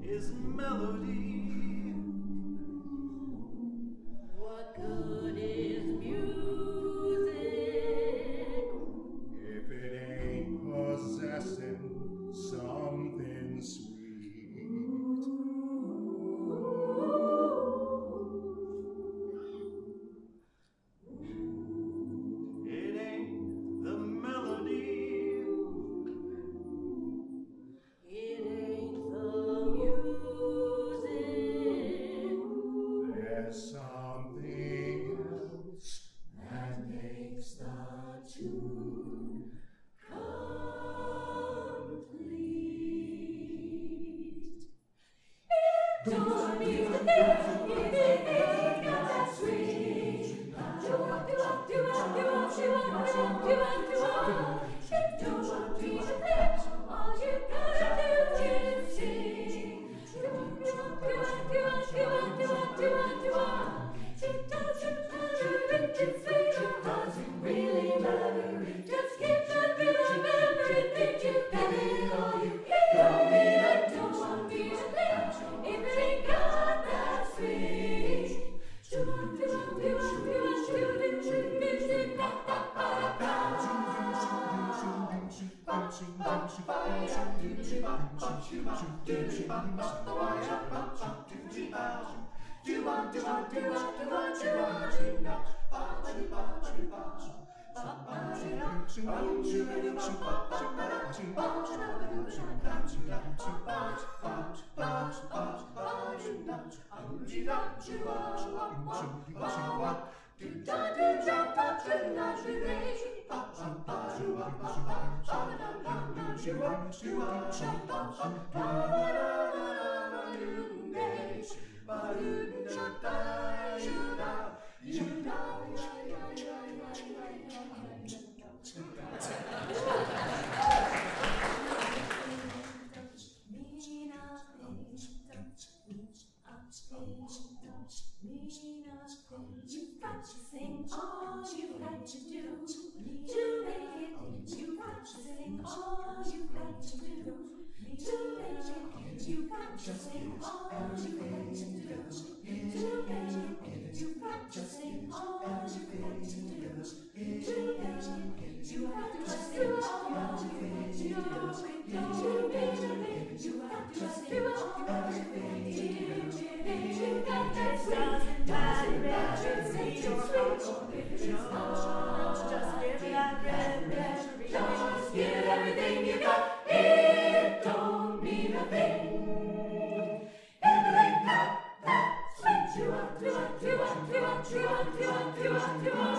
is melody. What good is music if it ain't possessing something sweet? It ain't the melody. It ain't the music. There's something else that makes the tune Complete. Don't be the thing if it ain't got that sweet. Don't be the thing. All you gotta do is sing. It doesn't really matter. Just keep the rhythm, everything you got it all. You don't need a don't be a thing if it ain't got that sweet. You've got to sing all you've got to do to make it. You've got to sing all you've got to do to make it. You've got to sing all you've got to do to make it. You've got to sing all you've got to do to make it. You've got to sing all you've got to do to make it. You've got to sing all you've got to do. You've got that doesn't matter if it's your heart or if it's not. Just give that red, just give it everything you got. It don't mean a thing if it ain't got that sweet.